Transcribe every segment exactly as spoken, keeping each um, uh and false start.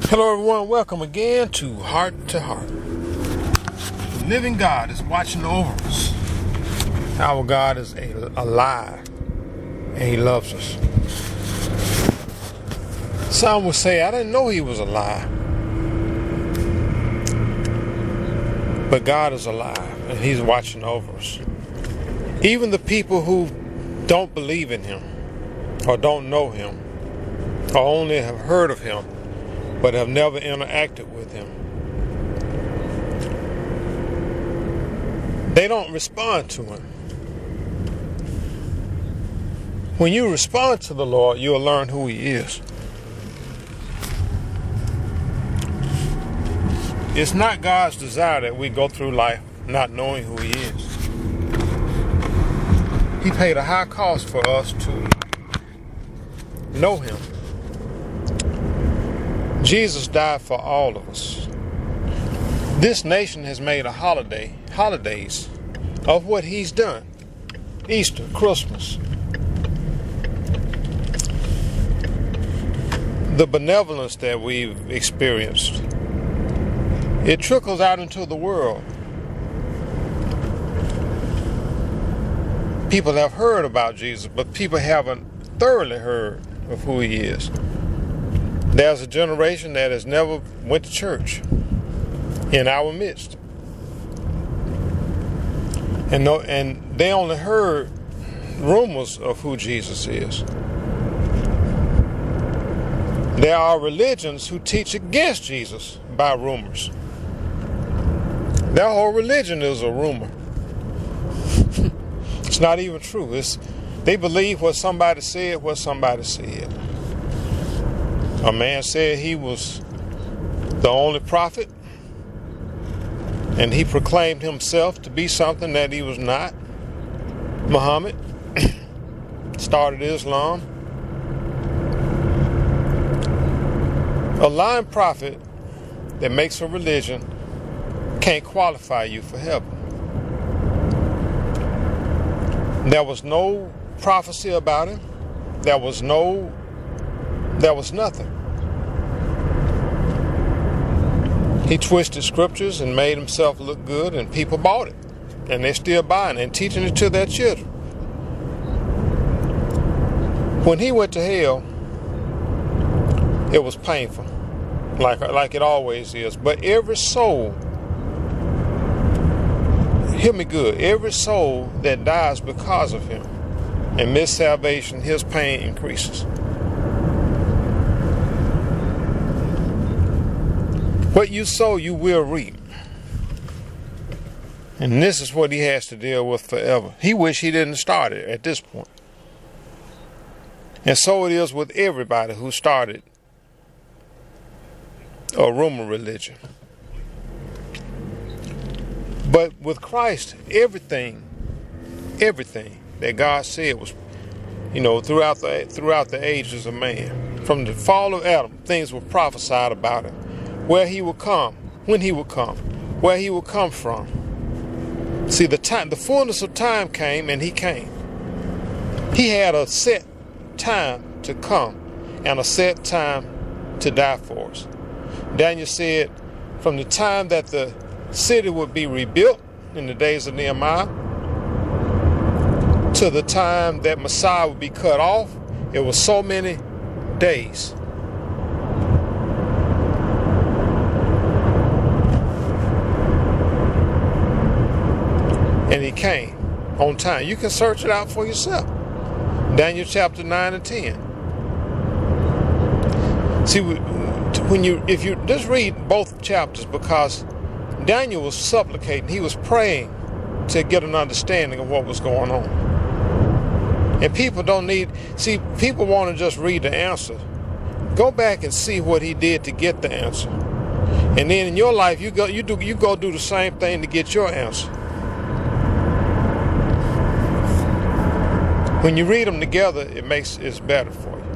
Hello everyone, welcome again to Heart to Heart. The living God is watching over us. Our God is a, alive and He loves us. Some would say, I didn't know He was alive. But God is alive and He's watching over us. Even the people who don't believe in Him or don't know Him or only have heard of Him but have never interacted with Him, they don't respond to Him. When you respond to the Lord, you'll learn who He is. It's not God's desire that we go through life not knowing who He is. He paid a high cost for us to know Him. Jesus died for all of us. This nation has made a holiday, holidays of what He's done. Easter, Christmas. The benevolence that we've experienced, it trickles out into the world. People have heard about Jesus, but people haven't thoroughly heard of who He is. There's a generation that has never went to church in our midst. And, no, and they only heard rumors of who Jesus is. There are religions who teach against Jesus by rumors. Their whole religion is a rumor. It's not even true. It's, they believe what somebody said, what somebody said. A man said he was the only prophet, and he proclaimed himself to be something that he was not. Muhammad started Islam. A lying prophet that makes a religion can't qualify you for heaven. There was no prophecy about him. There was no There was nothing. He twisted scriptures and made himself look good, and people bought it. And they're still buying it and teaching it to their children. When he went to hell, it was painful, like, like it always is. But every soul, hear me good, every soul that dies because of him and miss salvation, his pain increases. What you sow, you will reap. And this is what he has to deal with forever. He wish he didn't start it at this point. And so it is with everybody who started a rumor religion. But with Christ, everything, everything that God said was, you know, throughout the throughout the ages of man, from the fall of Adam, things were prophesied about him. Where he would come, when he would come, where he would come from. See, the time, the fullness of time came, and he came. He had a set time to come and a set time to die for us. Daniel said, from the time that the city would be rebuilt in the days of Nehemiah to the time that Messiah would be cut off, it was so many days. And he came on time. You can search it out for yourself. Daniel chapter nine and ten. See, when you, if you just read both chapters, because Daniel was supplicating, he was praying to get an understanding of what was going on. And people don't need, see, people want to just read the answer. Go back and see what he did to get the answer. And then in your life, you go, you do, you go do the same thing to get your answer. When you read them together, it makes it's better for you.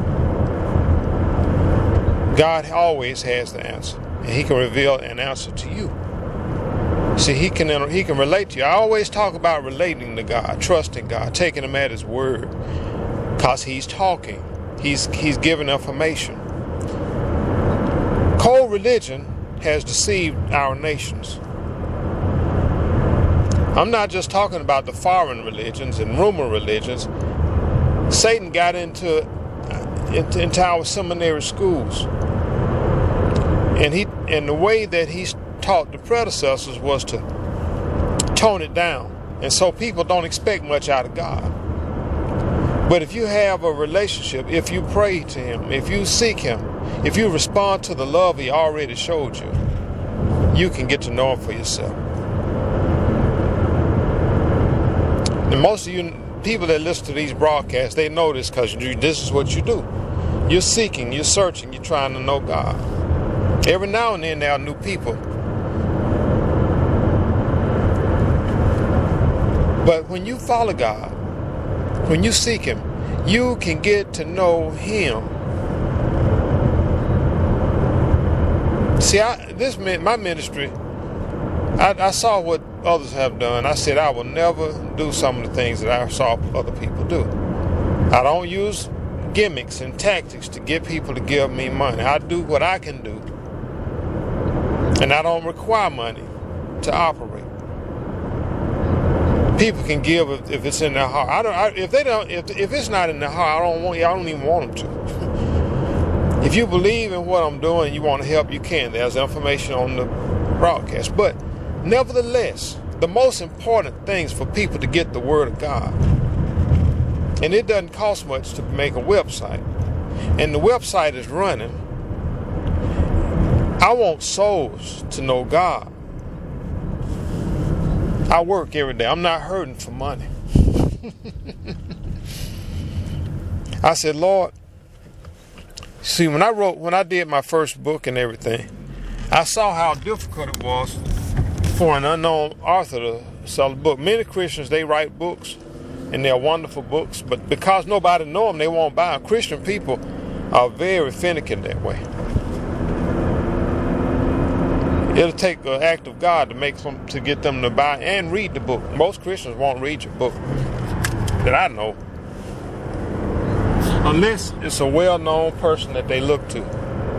God always has the answer, and He can reveal an answer to you. See, He can He can relate to you. I always talk about relating to God, trusting God, taking Him at His word, because He's talking. He's He's giving information. Cold religion has deceived our nations. I'm not just talking about the foreign religions and rumor religions. Satan got into, into, into our seminary schools. And he and the way that he taught the predecessors was to tone it down. And so people don't expect much out of God. But if you have a relationship, if you pray to him, if you seek him, if you respond to the love he already showed you, you can get to know him for yourself. And most of you people that listen to these broadcasts, they know this because this is what you do. You're seeking, you're searching, you're trying to know God. Every now and then there are new people. But when you follow God, when you seek him, you can get to know him. See, I, this my ministry, I, I saw what others have done. I said I will never do some of the things that I saw other people do. I don't use gimmicks and tactics to get people to give me money. I do what I can do. And I don't require money to operate. People can give if, if it's in their heart. I don't. I, if they don't, if if it's not in their heart, I don't want. I don't even want them to. If you believe in what I'm doing, you want to help, you can. There's information on the broadcast. But nevertheless, the most important things for people to get the word of God, and it doesn't cost much to make a website, and the website is running. I want souls to know God. I work every day. I'm not hurting for money. I said, Lord, see, when I wrote, when I did my first book and everything, I saw how difficult it was for an unknown author to sell a book. Many Christians, they write books, and they're wonderful books, but because nobody knows them, they won't buy them. Christian people are very finicky that way. It'll take an act of God to make them, to get them to buy and read the book. Most Christians won't read your book that I know, unless it's a well-known person that they look to.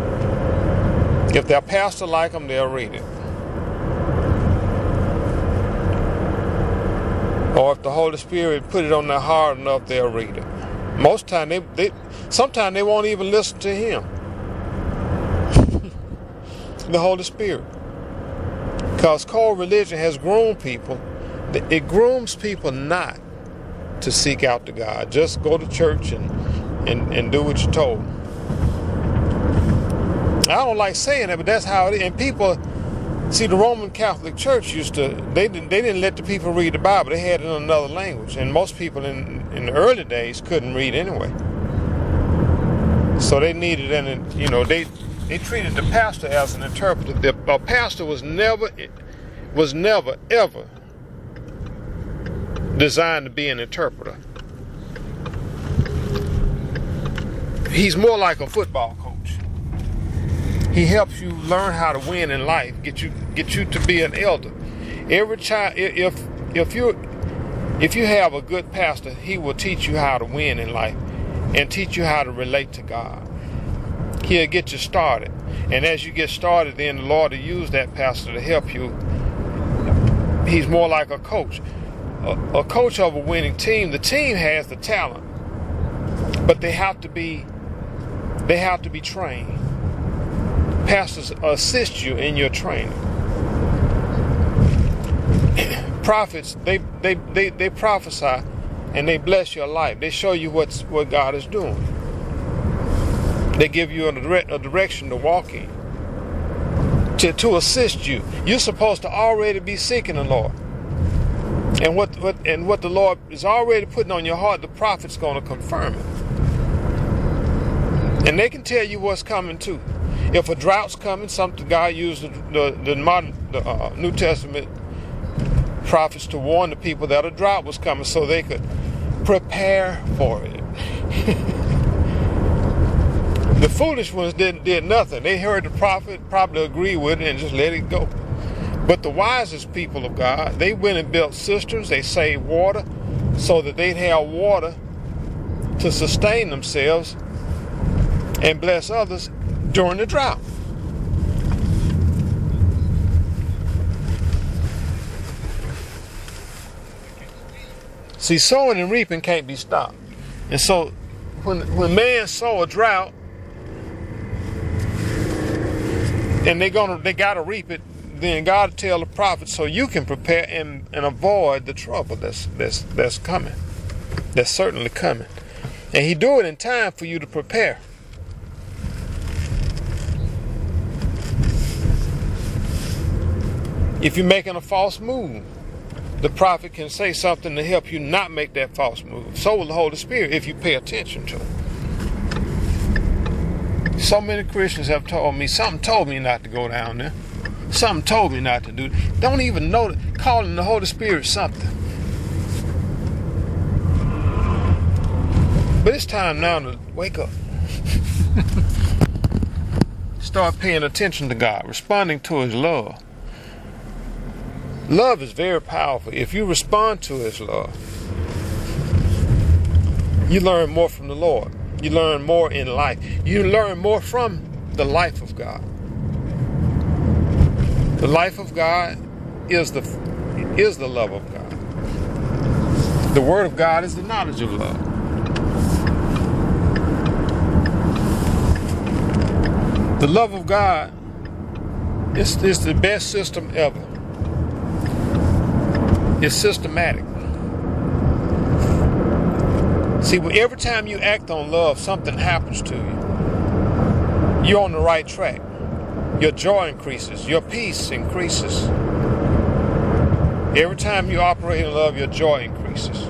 If their pastor like them, they'll read it. Or if the Holy Spirit put it on their heart enough, they'll read it. Most time they, they sometimes they won't even listen to him. The Holy Spirit. Because cold religion has groomed people. It grooms people not to seek out to God. Just go to church and, and, and do what you're told. I don't like saying that, but that's how it is. And people, see, the Roman Catholic Church used to, they didn't, they didn't let the people read the Bible. They had it in another language. And most people in, in the early days couldn't read anyway. So they needed, and you know, they... They treated the pastor as an interpreter. The a pastor was never, was never, ever designed to be an interpreter. He's more like a football coach. He helps you learn how to win in life, get you, get you to be an elder. Every child, if if you if you have a good pastor, he will teach you how to win in life and teach you how to relate to God. He'll get you started. And as you get started, then the Lord will use that pastor to help you. He's more like a coach. A, a coach of a winning team, the team has the talent, but they have to be they have to be trained. Pastors assist you in your training. Prophets, they, they, they, they prophesy and they bless your life. They show you what's what God is doing. They give you a, dire- a direction to walk in, to, to assist you. You're supposed to already be seeking the Lord. And what, what and what the Lord is already putting on your heart, the prophet's going to confirm it. And they can tell you what's coming too. If a drought's coming, something God used the, the, the modern the, uh, New Testament prophets to warn the people that a drought was coming so they could prepare for it. The foolish ones did, did nothing. They heard the prophet, probably agreed with it, and just let it go. But the wisest people of God, they went and built cisterns. They saved water so that they'd have water to sustain themselves and bless others during the drought. See, sowing and reaping can't be stopped. And so when when man sow a drought, and they're gonna they gotta reap it, then God tell the prophet so you can prepare and, and avoid the trouble that's that's that's coming. That's certainly coming. And he do it in time for you to prepare. If you're making a false move, the prophet can say something to help you not make that false move. So will the Holy Spirit if you pay attention to it. So many Christians have told me, something told me not to go down there. Something told me not to do it. Don't even know that calling the Holy Spirit something. But it's time now to wake up. Start paying attention to God, responding to his love. Love is very powerful. If you respond to his love, you learn more from the Lord. You learn more in life. You learn more from the life of God. The life of God is the is the love of God. The word of God is the knowledge of love. The love of God is, is the best system ever. It's systematic. See, every time you act on love, something happens to you. You're on the right track. Your joy increases. Your peace increases. Every time you operate in love, your joy increases.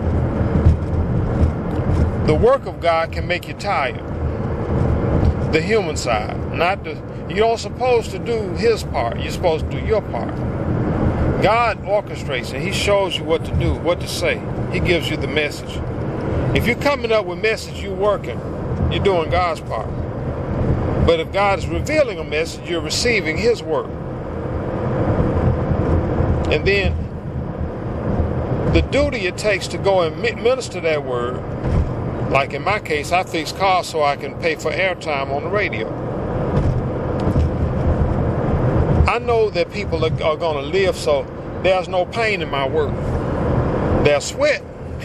The work of God can make you tired. The human side. Not the, you don't supposed to do his part. You're supposed to do your part. God orchestrates and he shows you what to do, what to say. He gives you the message. If you're coming up with message, you're working. You're doing God's part. But if God is revealing a message, you're receiving his word. And then the duty it takes to go and minister that word, like in my case, I fix cars so I can pay for airtime on the radio. I know that people are, are going to live, so there's no pain in my work. There's sweat.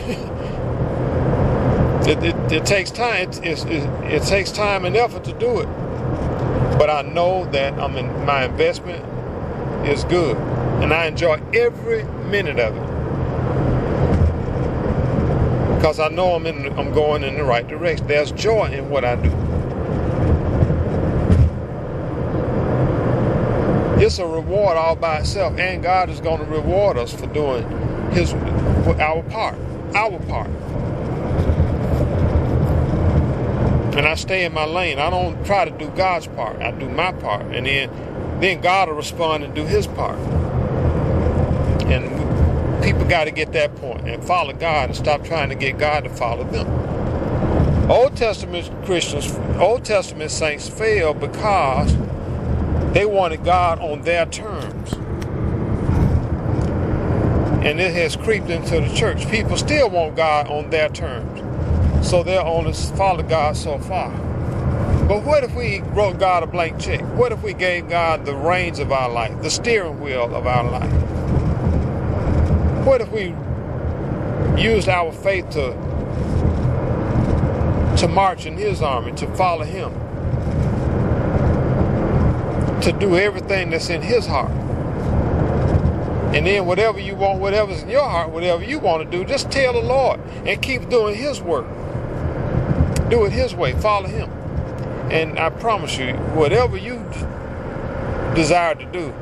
it, it, it takes time. It, it, it, it takes time and effort to do it. But I know that I'm in, my investment is good, and I enjoy every minute of it because I know I'm in. I'm going in the right direction. There's joy in what I do. It's a reward all by itself, and God is going to reward us for doing his our part, our part. And I stay in my lane. I don't try to do God's part. I do my part, and then then God will respond and do his part. And people got to get that point and follow God and stop trying to get God to follow them. Old Testament Christians, Old Testament saints failed because they wanted God on their terms. And it has creeped into the church. People still want God on their terms. So they'll only follow God so far. But what if we wrote God a blank check? What if we gave God the reins of our life, the steering wheel of our life? What if we used our faith to, to march in his army, to follow him? To do everything that's in his heart. And then whatever you want, whatever's in your heart, whatever you want to do, just tell the Lord and keep doing his work. Do it his way. Follow him. And I promise you, whatever you desire to do,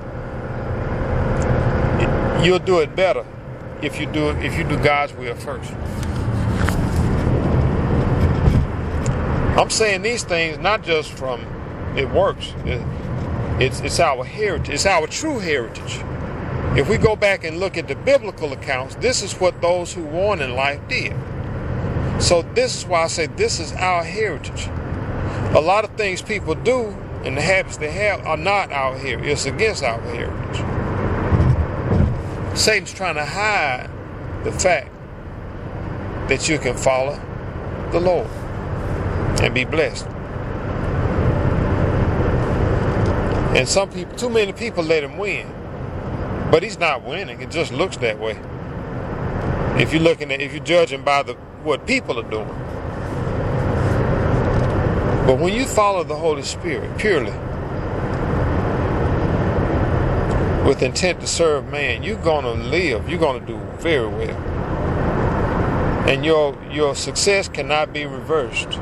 you'll do it better if you do it, if you do God's will first. I'm saying these things not just from it works. It, It's, it's our heritage. It's our true heritage. If we go back and look at the biblical accounts, this is what those who won in life did. So this is why I say this is our heritage. A lot of things people do and the habits they have are not our heritage. It's against our heritage. Satan's trying to hide the fact that you can follow the Lord and be blessed. And some people, too many people let him win. But he's not winning. It just looks that way. If you're looking at, if you're judging by the what people are doing. But when you follow the Holy Spirit purely, with intent to serve man, you're gonna live. You're gonna do very well, and your your success cannot be reversed.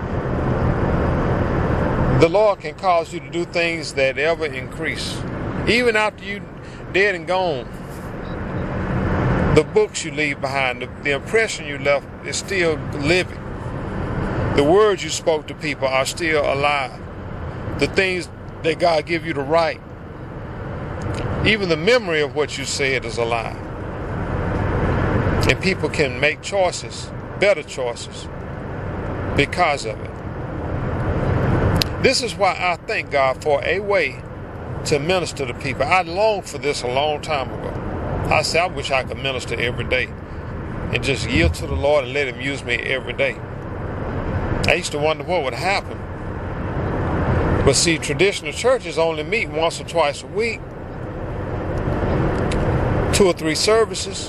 The Lord can cause you to do things that ever increase, even after you dead and gone. The books you leave behind, the, the impression you left is still living. The words you spoke to people are still alive. The things that God give you to write, even the memory of what you said is alive. And people can make choices, better choices, because of it. This is why I thank God for a way to minister to people. I longed for this a long time ago. I said, I wish I could minister every day and just yield to the Lord and let Him use me every day. I used to wonder what would happen. But see, traditional churches only meet once or twice a week, two or three services.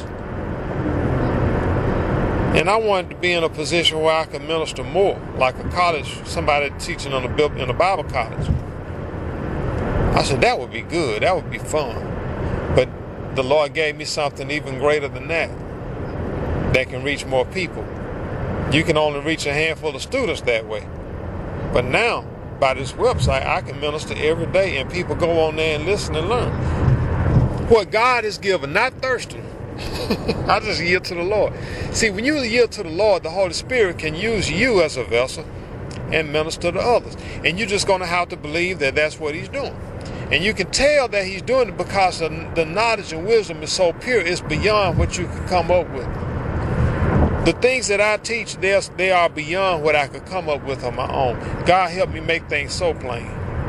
And I wanted to be in a position where I could minister more, like a college, somebody teaching on a, in a Bible college. I said, that would be good. That would be fun. But the Lord gave me something even greater than that, that can reach more people. You can only reach a handful of students that way. But now, by this website, I can minister every day, and people go on there and listen and learn. What God is given, not thirsting. I just yield to the Lord. See, when you yield to the Lord, the Holy Spirit can use you as a vessel and minister to others. And you're just going to have to believe that that's what He's doing. And you can tell that He's doing it because the, the knowledge and wisdom is so pure, it's beyond what you can come up with. The things that I teach, they are beyond what I could come up with on my own. God helped me make things so plain.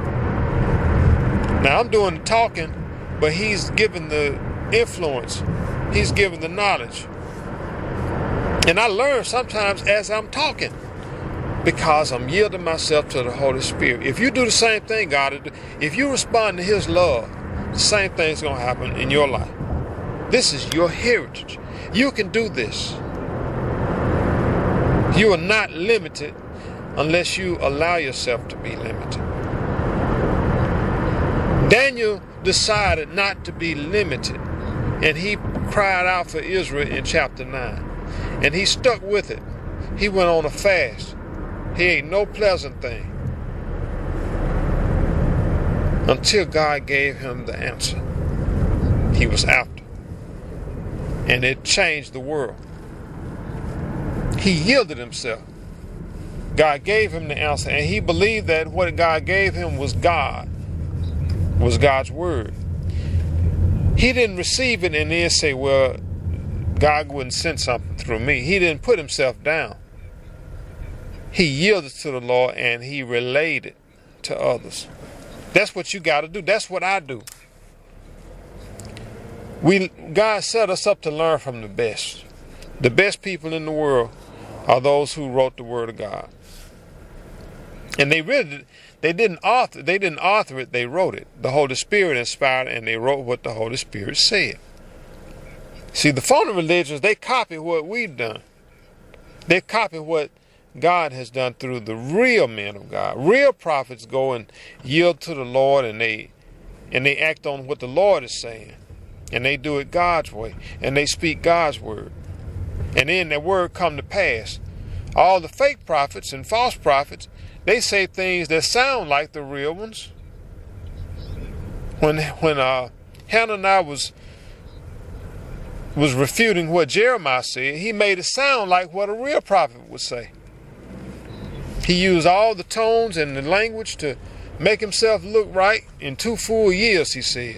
Now I'm doing the talking, but He's giving the influence. He's giving the knowledge. And I learn sometimes as I'm talking, because I'm yielding myself to the Holy Spirit. If you do the same thing, God, if you respond to His love, the same thing's going to happen in your life. This is your heritage. You can do this. You are not limited unless you allow yourself to be limited. Daniel decided not to be limited, and he cried out for Israel in chapter nine. And he stuck with it. He went on a fast. He ate no pleasant thing until God gave him the answer he was after. And it changed the world. He yielded himself. God gave him the answer, and he believed that what God gave him was God, was God's word. He didn't receive it and then say, well, God wouldn't send something through me. He didn't put himself down. He yielded to the Lord and he relayed it to others. That's what you got to do. That's what I do. We God set us up to learn from the best. The best people in the world are those who wrote the Word of God. And they really, they didn't author, they didn't author it, they wrote it. The Holy Spirit inspired it, and they wrote what the Holy Spirit said. See, the phony religions, they copy what we've done. They copy what God has done through the real men of God. Real prophets go and yield to the Lord, and they and they act on what the Lord is saying. And they do it God's way. And they speak God's word. And then that word come to pass. All the fake prophets and false prophets, they say things that sound like the real ones. When when uh, Hananiah was was refuting what Jeremiah said, he made it sound like what a real prophet would say. He used all the tones and the language to make himself look right. In two full years, he said.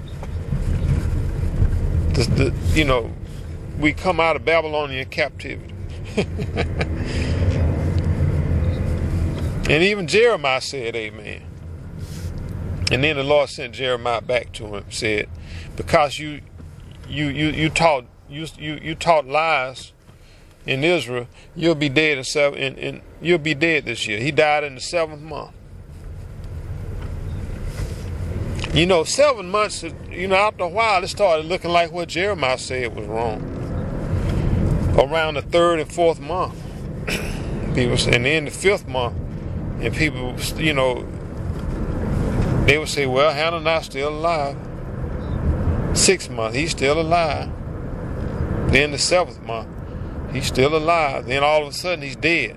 The, the, you know, we come out of Babylonian captivity. And even Jeremiah said amen. And then the Lord sent Jeremiah back to him, said, because you you you you taught you you, you taught lies in Israel, you'll be dead in seven in, in you'll be dead this year. He died in the seventh month. You know, seven months, you know, after a while it started looking like what Jeremiah said was wrong. around the third and fourth month. People, and then the fifth month, and people, you know, they would say, well, Hananiah's still alive. Sixth month, he's still alive. Then the seventh month, he's still alive. Then all of a sudden, he's dead.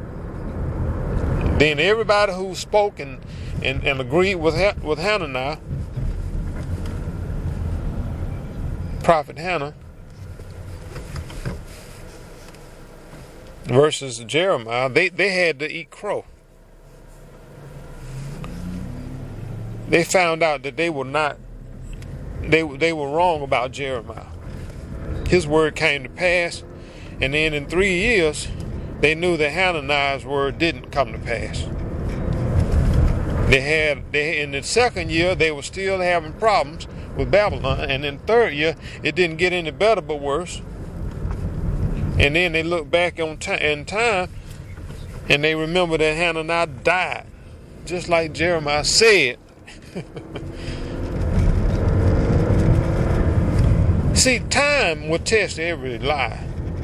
Then everybody who spoke and, and, and agreed with, with Hananiah, Prophet Hannah, versus Jeremiah, they, they had to eat crow. They found out that they were not, they, they were wrong about Jeremiah. His word came to pass, and then in three years, they knew that Hananiah's word didn't come to pass. They had, they in the second year, they were still having problems with Babylon, and in the third year, it didn't get any better but worse. And then they look back on t- in time, and they remember that Hananiah died, just like Jeremiah said. See, time will test every lie.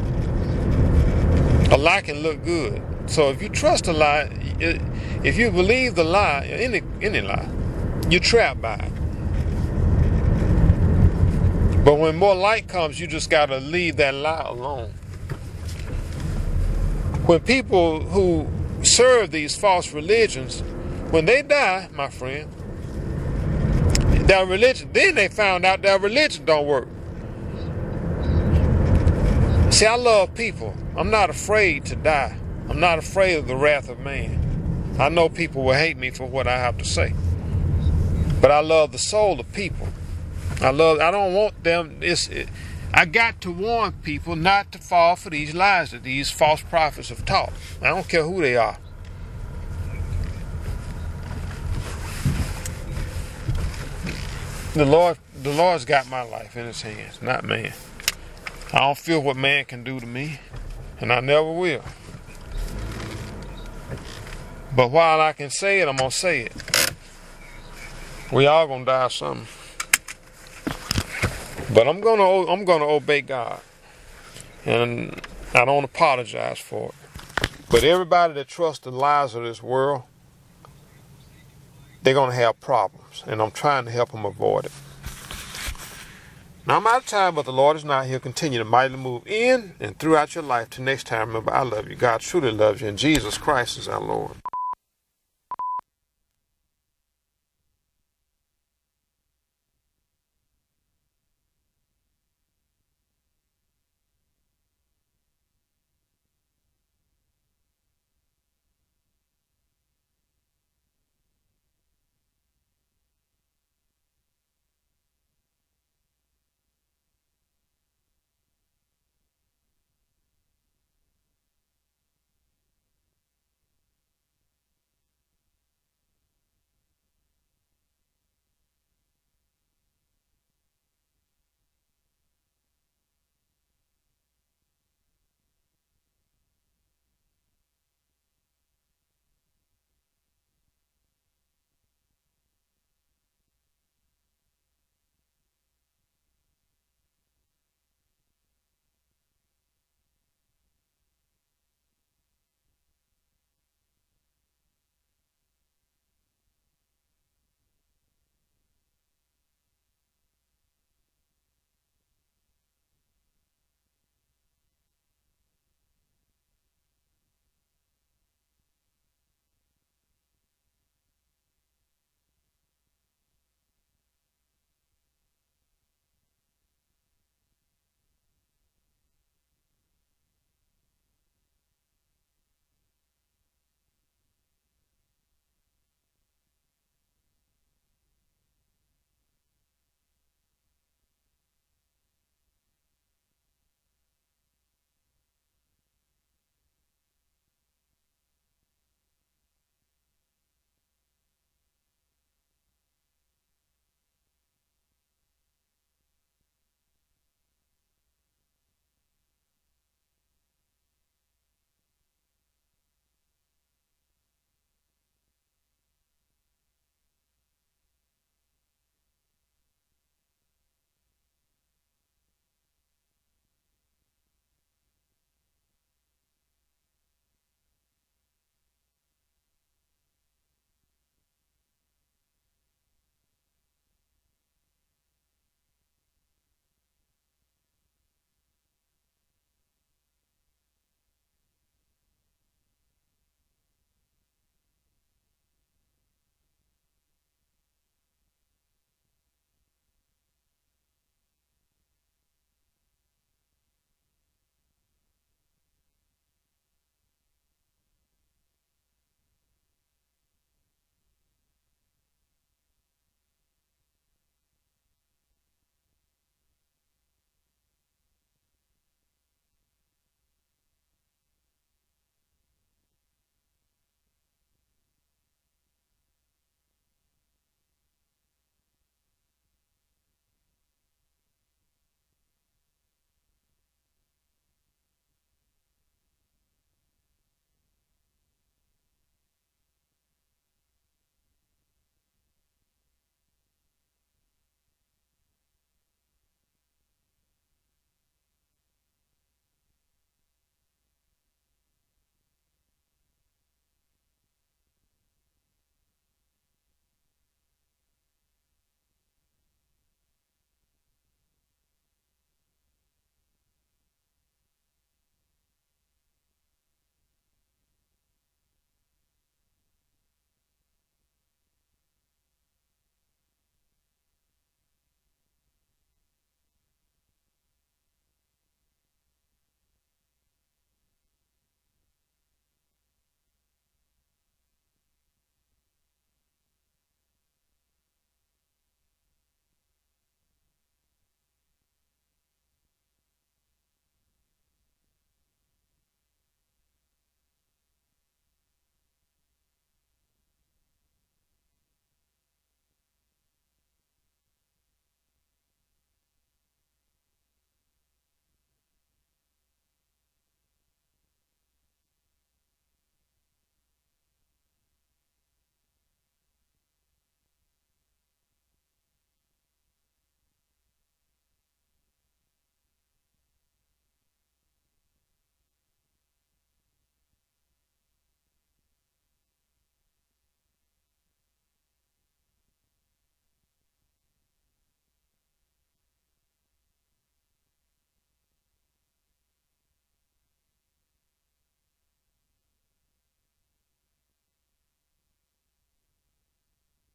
A lie can look good. So if you trust a lie, if you believe the lie, any any lie, you're trapped by it. But when more light comes, you just got to leave that lie alone. When people who serve these false religions, when they die, my friend, their religion, then they found out their religion don't work. See, I love people. I'm not afraid to die. I'm not afraid of the wrath of man. I know people will hate me for what I have to say. But I love the soul of people. I love, I don't want them, it's, it, I got to warn people not to fall for these lies that these false prophets have taught. I don't care who they are. The Lord, the Lord's got my life in his hands, not man. I don't feel what man can do to me, and I never will. But while I can say it, I'm going to say it. We all going to die of something. But I'm going to I'm going to obey God. And I don't apologize for it. But everybody that trusts the lies of this world, they're going to have problems. And I'm trying to help them avoid it. Now, I'm out of time, but the Lord is not. He'll continue to mightily move in and throughout your life. Till next time, remember, I love you. God truly loves you, and Jesus Christ is our Lord.